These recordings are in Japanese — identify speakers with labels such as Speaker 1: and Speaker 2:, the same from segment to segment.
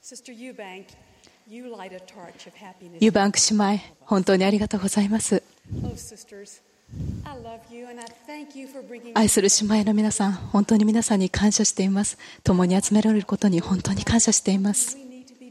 Speaker 1: ユバンク姉妹、本当にありがとうございます。愛する姉妹の皆さん、本当に皆さんに感謝しています。共に集められることに本当に感謝しています。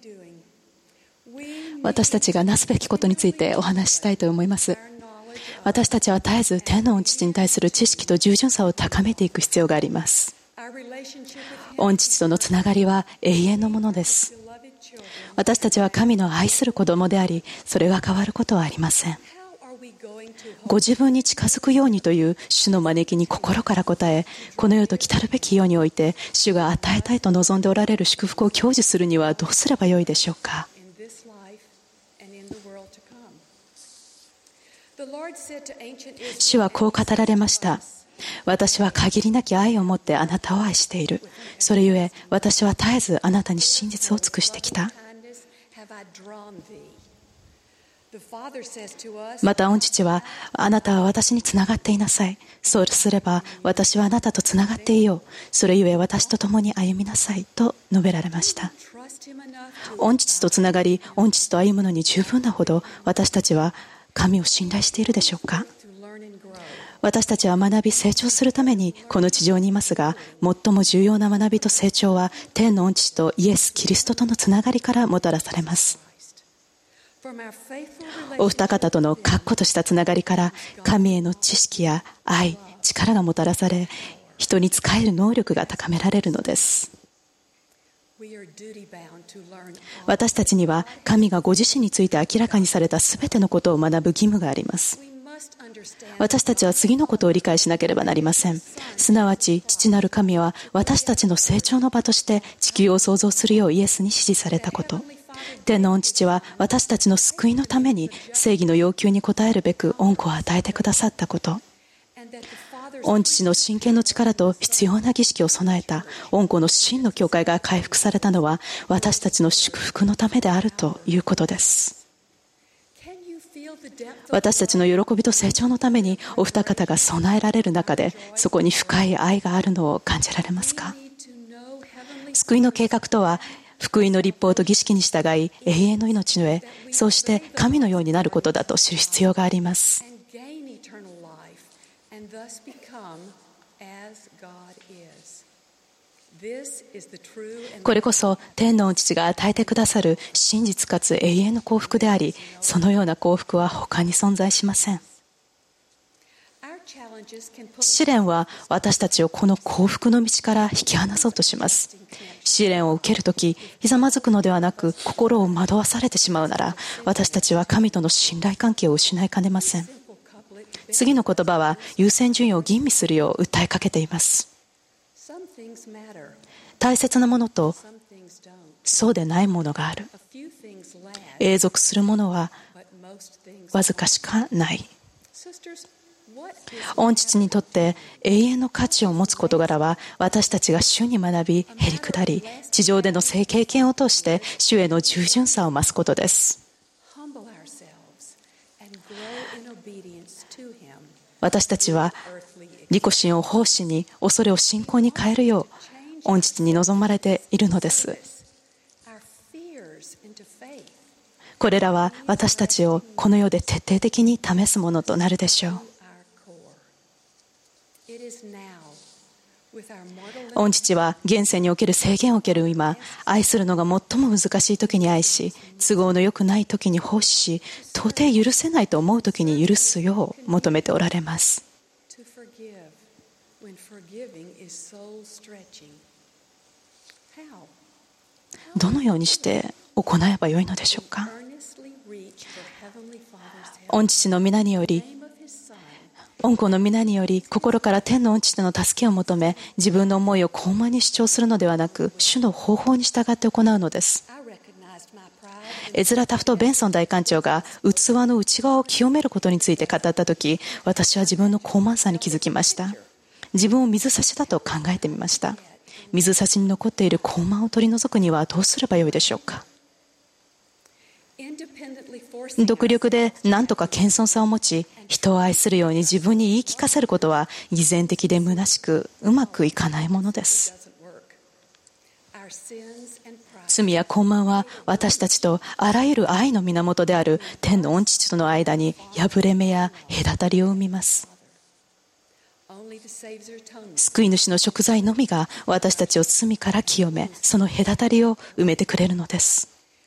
Speaker 1: 私たちがなすべきことについてお話ししたいと思います。私たちは絶えず天の御父に対する知識と従順さを高めていく必要があります。御父とのつながりは永遠のものです。私たちは神の愛する子供であり、それが変わることはありません。ご自分に近づくようにという主の招きに心から応え、この世と来たるべき世において主が与えたいと望んでおられる祝福を享受するにはどうすればよいでしょうか。主はこう語られました。私は限りなき愛を持ってあなたを愛している。それゆえ私は絶えずあなたに真実を尽くしてきた。また御父は、あなたは私につながっていなさい。そうすれば私はあなたとつながっていよう。それゆえ私と共に歩みなさいと述べられました。御父とつながり、御父と歩むのに十分なほど私たちは神を信頼しているでしょうか。私たちは学び成長するためにこの地上にいますが、最も重要な学びと成長は天の御父とイエス・キリストとのつながりからもたらされます。お二方との確固としたつながりから神への知識や愛、力がもたらされ、人に仕える能力が高められるのです。私たちには神がご自身について明らかにされたすべてのことを学ぶ義務があります。私たちは次のことを理解しなければなりません。すなわち父なる神は私たちの成長の場として地球を創造するようイエスに指示されたこと。天の御父は私たちの救いのために正義の要求に応えるべく恩子を与えてくださったこと。御父の真剣の力と必要な儀式を備えた恩子の真の教会が回復されたのは私たちの祝福のためであるということです。私たちの喜びと成長のためにお二方が備えられる中で、そこに深い愛があるのを感じられますか。救いの計画とは福音の律法と儀式に従い永遠の命のへ、そうして神のようになることだと知る必要があります。これこそ天の御父が与えてくださる真実かつ永遠の幸福であり、そのような幸福は他に存在しません。試練は私たちをこの幸福の道から引き離そうとします。試練を受けるとき、ひざまずくのではなく心を惑わされてしまうなら、私たちは神との信頼関係を失いかねません。次の言葉は優先順位を吟味するよう訴えかけています。大切なものとそうでないものがある。永続するものはわずかしかない。御父にとって永遠の価値を持つ事柄は、私たちが主に学び、へり下り、地上での経験を通して主への従順さを増すことです。私たちは利己心を奉仕に、恐れを信仰に変えるよう御父に望まれているのです。これらは私たちをこの世で徹底的に試すものとなるでしょう。御父は現世における制限を受ける今、愛するのが最も難しい時に愛し、都合の良くない時に奉仕し、到底許せないと思う時に許すよう求めておられます。どのようにして行えばよいのでしょうか。御父の皆により、御子の皆により、心から天の御父の助けを求め、自分の思いを高慢に主張するのではなく、主の方法に従って行うのです。エズラ・タフト・ベンソン大官長が器の内側を清めることについて語ったとき、私は自分の高慢さに気づきました。自分を水差しだと考えてみました。水差しに残っている高慢を取り除くにはどうすればよいでしょうか。独力で何とか謙遜さを持ち、人を愛するように自分に言い聞かせることは偽善的で虚しくうまくいかないものです。 罪や傲慢は私たちとあらゆる愛の源である天の御父との間に破れ目や隔たりを生みます。救い主の贖罪のみが私たちを罪から清め、その隔たりを埋めてくれるのです。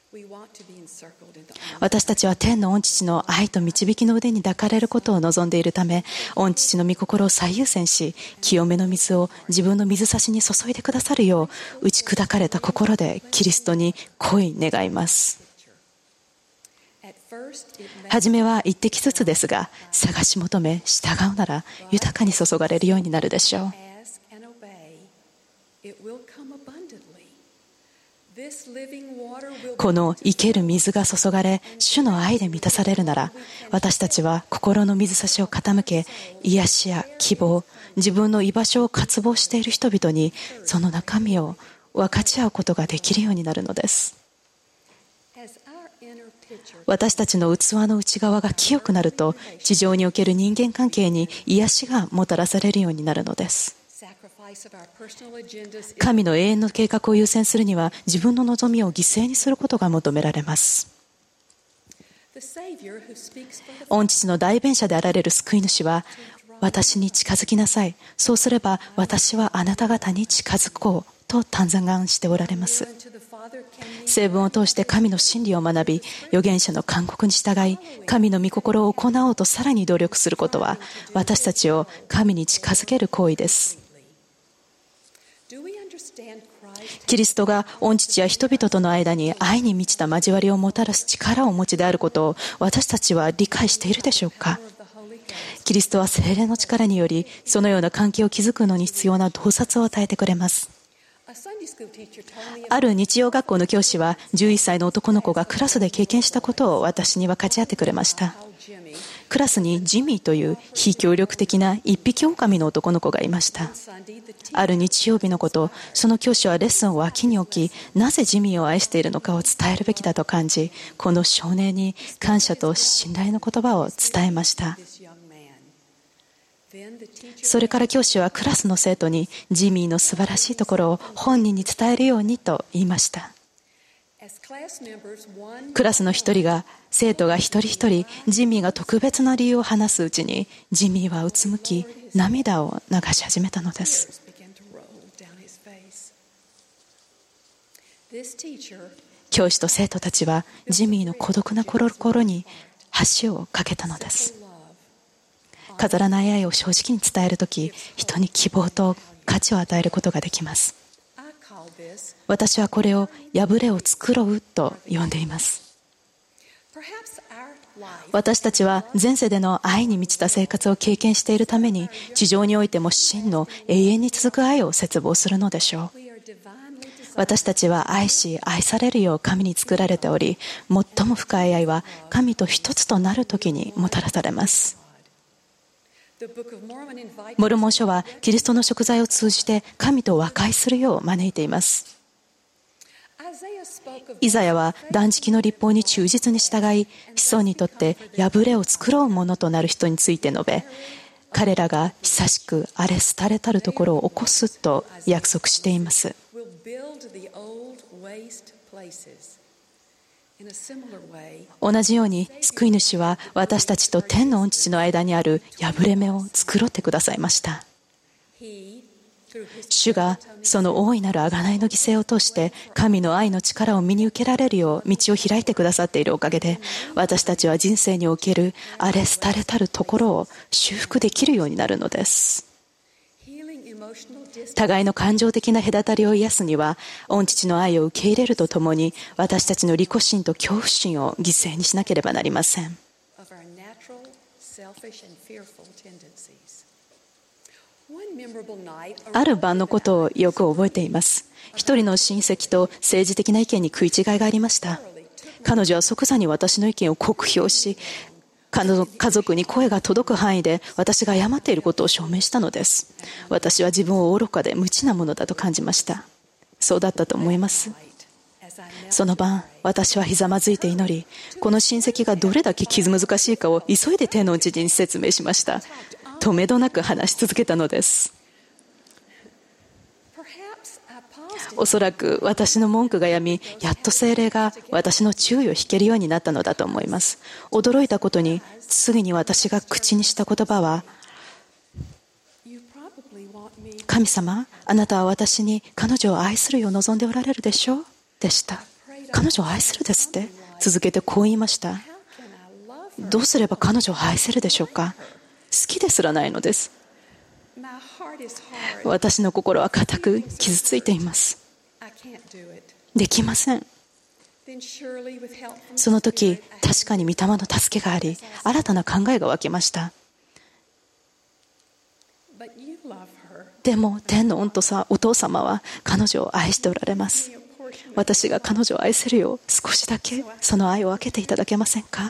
Speaker 1: 私たちは天の御父の愛と導きの腕に抱かれることを望んでいるため、御父の御心を最優先し、清めの水を自分の水差しに注いでくださるよう、打ち砕かれた心でキリストに恋願います。はじめは一滴ずつですが、探し求め従うなら豊かに注がれるようになるでしょう。この生ける水が注がれ、主の愛で満たされるなら、私たちは心の水差しを傾け、癒しや希望、自分の居場所を渇望している人々にその中身を分かち合うことができるようになるのです。私たちの器の内側が清くなると、地上における人間関係に癒しがもたらされるようになるのです。神の永遠の計画を優先するには、自分の望みを犠牲にすることが求められます。御父の代弁者であられる救い主は、私に近づきなさい。そうすれば私はあなた方に近づこうと嘆願しておられます。聖文を通して神の真理を学び、預言者の勧告に従い、神の御心を行おうとさらに努力することは、私たちを神に近づける行為です。キリストが御父や人々との間に愛に満ちた交わりをもたらす力をお持ちであることを私たちは理解しているでしょうか。キリストは聖霊の力により、そのような関係を築くのに必要な洞察を与えてくれます。ある日曜学校の教師は、11歳の男の子がクラスで経験したことを私に分かち合ってくれました。クラスにジミーという非協力的な一匹狼の男の子がいました。ある日曜日のこと、その教師はレッスンを脇に置き、なぜジミーを愛しているのかを伝えるべきだと感じ、この少年に感謝と信頼の言葉を伝えました。それから教師はクラスの生徒にジミーの素晴らしいところを本人に伝えるようにと言いました。クラスの一人が、生徒が一人一人ジミーが特別な理由を話すうちに、ジミーはうつむき涙を流し始めたのです。教師と生徒たちはジミーの孤独な心に橋を架けたのです。飾らない愛を正直に伝えるとき、人に希望と価値を与えることができます。私はこれを破れを作ろうと呼んでいます。私たちは前世での愛に満ちた生活を経験しているために、地上においても真の永遠に続く愛を切望するのでしょう。私たちは愛し愛されるよう神に作られており、最も深い愛は神と一つとなるときにもたらされます。モルモン書はキリストの贖罪を通じて神と和解するよう招いています。イザヤは断食の律法に忠実に従い、子孫にとって破れを作ろうものとなる人について述べ、彼らが久しく荒れ廃れたるところを起こすと約束しています。同じように救い主は私たちと天の御父の間にある破れ目を作ろってくださいました。主がその大いなる贖いの犠牲を通して神の愛の力を身に受けられるよう道を開いてくださっているおかげで、私たちは人生における荒れ廃れたるところを修復できるようになるのです。互いの感情的な隔たりを癒すには、御父の愛を受け入れるとともに、私たちの利己心と恐怖心を犠牲にしなければなりません。ある晩のことをよく覚えています。一人の親戚と政治的な意見に食い違いがありました。彼女は即座に私の意見を酷評し、家族に声が届く範囲で私が誤っていることを証明したのです。私は自分を愚かで無知なものだと感じました。そうだったと思います。その晩、私はひざまずいて祈り、この親戚がどれだけ傷難しいかを急いで天の父に説明しました。止めどなく話し続けたのです。 おそらく私の文句がやみ、やっと聖霊が私の注意を引けるようになったのだと思います。驚いたことに、次に私が口にした言葉は、神様、あなたは私に彼女を愛するよう望んでおられるでしょうでした。彼女を愛するですって。続けてこう言いました。どうすれば彼女を愛せるでしょうか。好きですらないのです。私の心は固く傷ついています。できません。その時、確かに御霊の助けがあり、新たな考えが湧きました。でも天のお父様は彼女を愛しておられます。私が彼女を愛せるよう少しだけその愛を分けていただけませんか。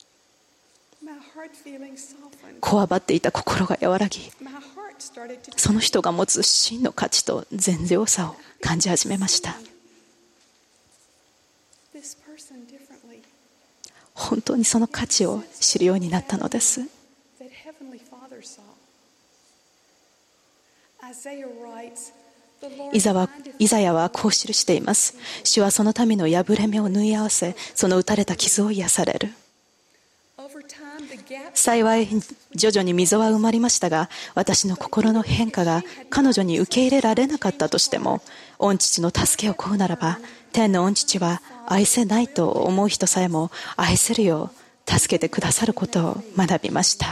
Speaker 1: こわばっていた心が和らぎ、その人が持つ真の価値と善良さを感じ始めました。本当にその価値を知るようになったのです。イザヤはこう記しています。主はその民の破れ目を縫い合わせ、その打たれた傷を癒される。幸い徐々に溝は埋まりましたが、私の心の変化が彼女に受け入れられなかったとしても、御父の助けを請うならば、天の御父は愛せないと思う人さえも愛せるよう助けてくださることを学びました。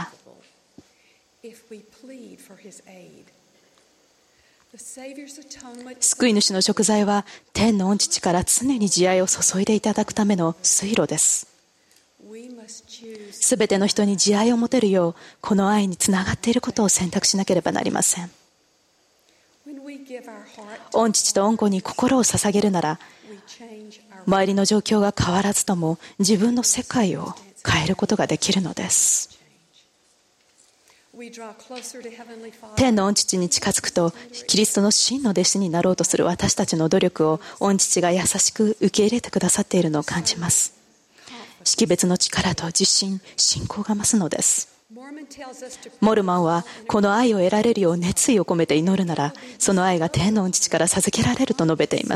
Speaker 1: 救い主の贖罪は天の御父から常に慈愛を注いでいただくための水路です。すべての人に慈愛を持てるよう、この愛につながっていることを選択しなければなりません。御父と御子に心を捧げるなら、周りの状況が変わらずとも自分の世界を変えることができるのです。天の御父に近づくと、キリストの真の弟子になろうとする私たちの努力を御父が優しく受け入れてくださっているのを感じます。識別の力と自信、信仰が増すのです。モルマンはこの愛を得られるよう熱意を込めて祈るなら、その愛が天の御父から授けられると述べています。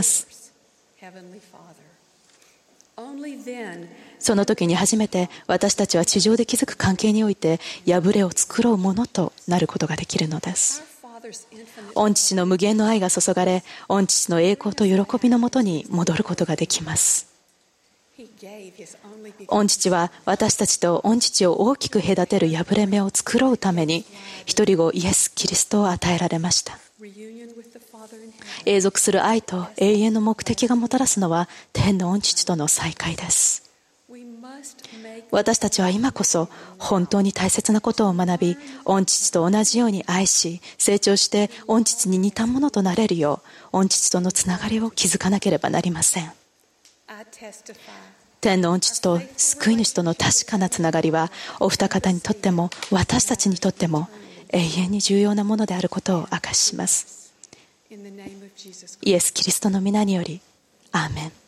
Speaker 1: その時に初めて私たちは地上で築く関係において破れを作ろうものとなることができるのです。御父の無限の愛が注がれ、御父の栄光と喜びのもとに戻ることができます。御父は私たちと御父を大きく隔てる破れ目を作ろうために一人子イエス・キリストを与えられました。永続する愛と永遠の目的がもたらすのは天の御父との再会です。私たちは今こそ本当に大切なことを学び、御父と同じように愛し、成長して御父に似たものとなれるよう、御父とのつながりを築かなければなりません。天の御父と救い主との確かなつながりは、お二方にとっても私たちにとっても永遠に重要なものであることを証しします。イエス・キリストの皆により、アーメン。